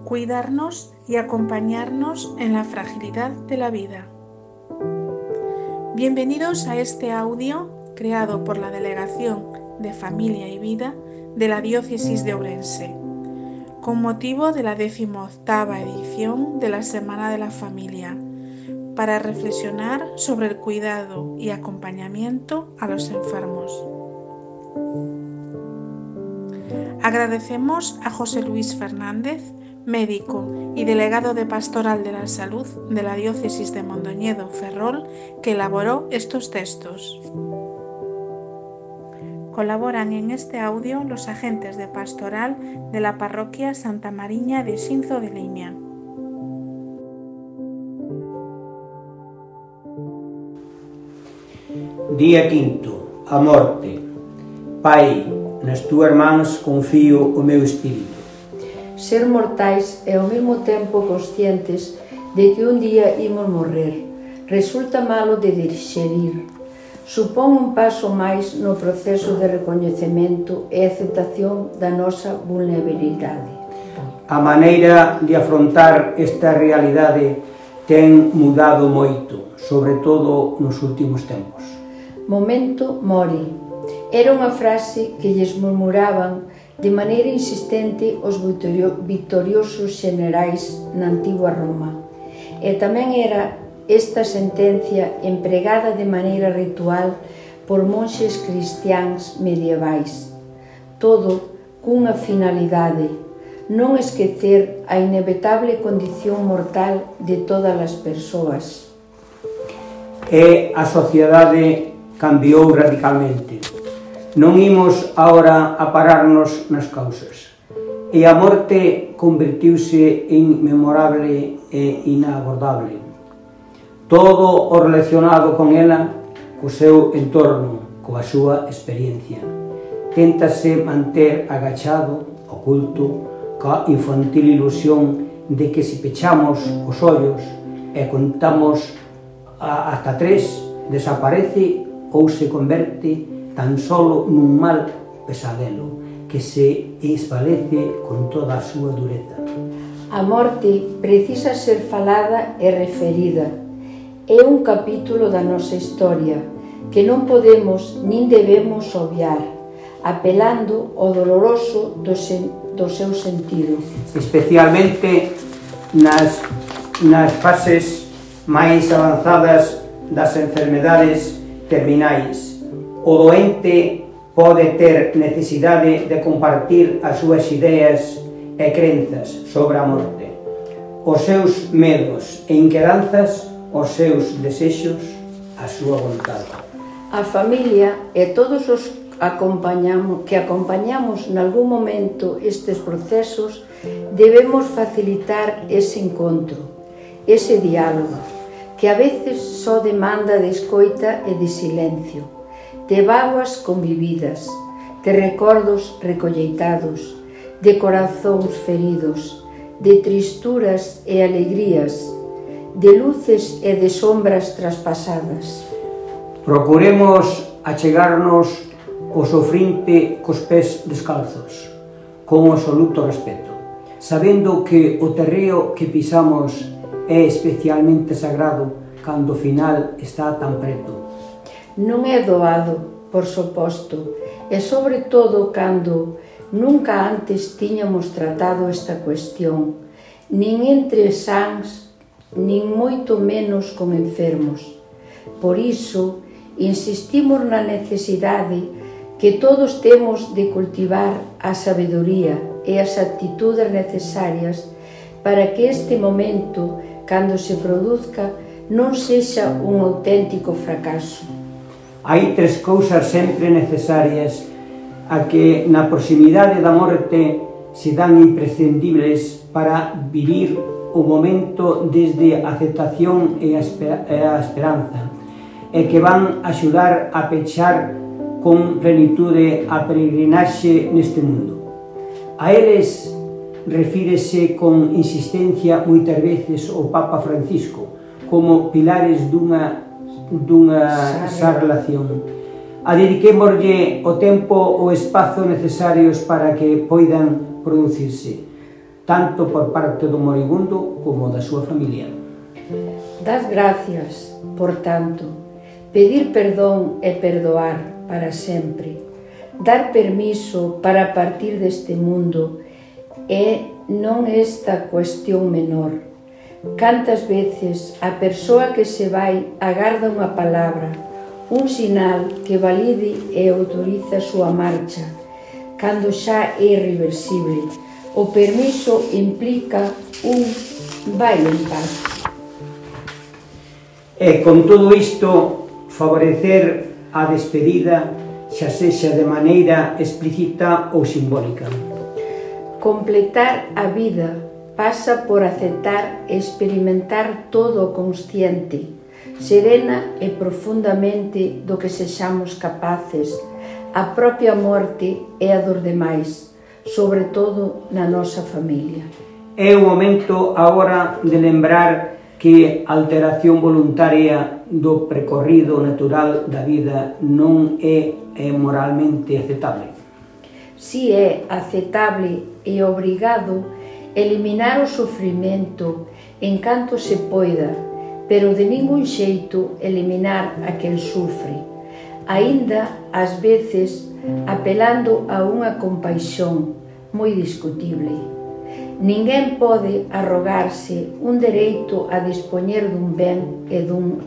cuidarnos y acompañarnos en la fragilidad de la vida. Bienvenidos a este audio creado por la Delegación de Familia y Vida de la Diócesis de Ourense, con motivo de la 18ª edición de la Semana de la Familia, para reflexionar sobre el cuidado y acompañamiento a los enfermos. Agradecemos a José Luis Fernández, médico y delegado de Pastoral de la Salud de la Diócesis de Mondoñedo, Ferrol, que elaboró estos textos. Colaboran en este audio los agentes de Pastoral de la Parroquia Santa Mariña de Xinzo de Limia. Día quinto, a morte. Pai, nas túas mans confío o meu espírito. Ser mortais e ao mesmo tempo conscientes de que un día imos morrer resulta malo de digerir. Supón un paso máis no proceso de recoñecemento e aceptación da nosa vulnerabilidade. A maneira de afrontar esta realidade ten mudado moito, sobre todo nos últimos tempos. Momento mori. Era unha frase que lles murmuraban de maneira insistente os vitoriosos xenerais na antigua Roma. E tamén era esta sentencia empregada de maneira ritual por monxes cristiáns medievais. Todo cunha finalidade, non esquecer a inevitable condición mortal de todas as persoas. E a sociedade cambiou radicalmente. Non imos agora a pararnos nas causas. E a morte convertiuse en memorable e inabordable. Todo o relacionado con ela, co seu entorno, coa súa experiencia. Téntase manter agachado, oculto, coa infantil ilusión de que se pechamos os ollos e contamos hasta 3, desaparece ou se converte tan solo nun mal pesadelo que se esvalece con toda a súa dureza. A morte precisa ser falada e referida. É un capítulo da nosa historia que non podemos nin debemos obviar, apelando ao doloroso do seu sentido. Especialmente nas fases máis avanzadas das enfermedades terminais. O doente pode ter necesidade de compartir as súas ideas e crenzas sobre a morte, os seus medos e inquedanzas, os seus desexos, a súa vontade. A familia e todos os que acompañamos nalgún momento estes procesos debemos facilitar ese encontro, ese diálogo, que a veces só demanda de escoita e de silencio, de bágoas convividas, de recordos recolleitados, de corazóns feridos, de tristuras e alegrías, de luces e de sombras traspasadas. Procuremos achegarnos ao sofrinte cos pés descalzos, con absoluto respeto, sabendo que o terreo que pisamos é especialmente sagrado cando o final está tan preto. Non é doado, por suposto, e sobre todo cando nunca antes tiñamos tratado esta cuestión, nin entre sans, nin moito menos con enfermos. Por iso, insistimos na necesidade que todos temos de cultivar a sabedoría e as actitudes necesarias para que este momento, cando se produzca, non sexa un auténtico fracaso. Hai 3 cousas sempre necesarias a que na proximidade da morte se dan imprescindibles para vivir o momento desde a aceptación e a esperanza, e que van axudar a pechar con plenitude a peregrinaxe neste mundo. A eles refírese con insistencia moitas veces o Papa Francisco como pilares dunha xa relación. Dediquémoslle o tempo o espazo necesarios para que poidan producirse. tanto por parte do moribundo como da súa familia. Das gracias, por tanto, pedir perdón e perdoar para sempre, dar permiso para partir deste mundo e non esta cuestión menor. Cantas veces a persoa que se vai agarda unha palabra, un sinal que valide e autoriza a súa marcha, cando xa é irreversible. O permiso implica un vai en paz. E con todo isto, favorecer a despedida xa sexa de maneira explícita ou simbólica. Completar a vida pasa por aceptar e experimentar todo o consciente, serena e profundamente do que sexamos capaces, a propia morte e a dos demais, sobre todo na nosa familia. É o momento agora de lembrar que a alteración voluntaria do percorrido natural da vida non é moralmente aceptable. Si é aceptable e obrigado eliminar o sofrimento en canto se poida, pero de ningún xeito eliminar a quen sufre, aínda ás veces apelando a unha compaixón moi discutible. Ninguén pode arrogarse un dereito a dispoñer dun ben e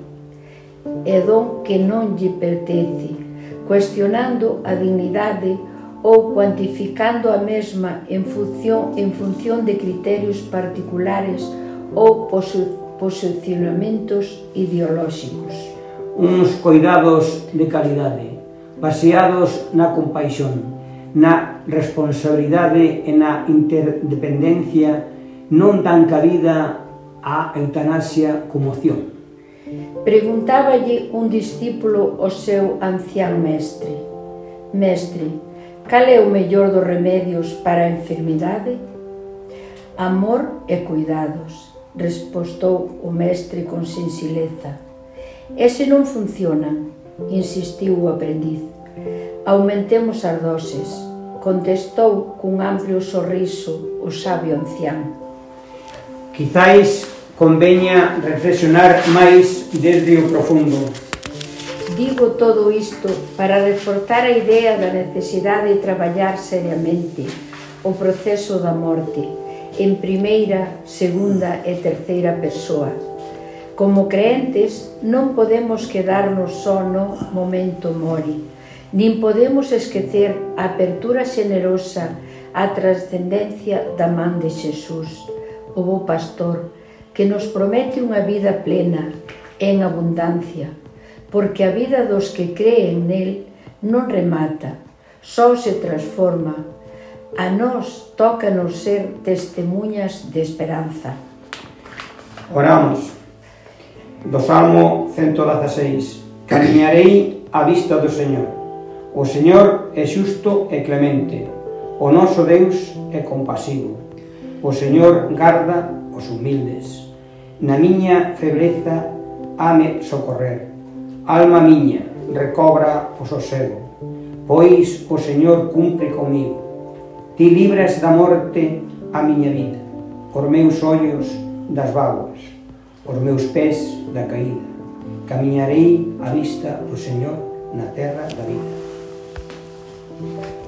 don que non lle pertence, cuestionando a dignidade ou cuantificando a mesma en función de criterios particulares ou posicionamentos ideolóxicos. Uns coidados de calidade, baseados na compaixón, na responsabilidade e na interdependencia, non dan cabida á eutanasia como opción. Preguntáballe un discípulo ao seu ancián mestre: Mestre, cal é o mellor dos remedios para a enfermidade? Amor e cuidados, respostou o mestre con sinxeleza. Ese non funcionan, insistiu o aprendiz. Aumentemos as doses, contestou cun amplio sorriso o sabio ancián. Quizáis conveña reflexionar máis desde o profundo. Digo todo isto para reforzar a idea da necesidade de traballar seriamente o proceso da morte en primeira, segunda e terceira persoa. Como creentes, non podemos quedarnos só no momento mori, nin podemos esquecer a apertura xenerosa á trascendencia da man de Xesús, o bo pastor, que nos promete unha vida plena en abundancia, porque a vida dos que creen nel non remata, só se transforma. A nós tócanos ser testemunhas de esperanza. Oramos. Do Salmo 116. Camiñarei á vista do Señor. O Señor é xusto e clemente. O noso Deus é compasivo. O Señor garda os humildes. Na miña febreza hame socorrer. Alma miña, recobra o sosego, pois o Señor cumpre comigo. Ti libras da morte a miña vida, os meus ollos das vaguas, os meus pés da caída. Camiñarei á vista do Señor na terra da vida.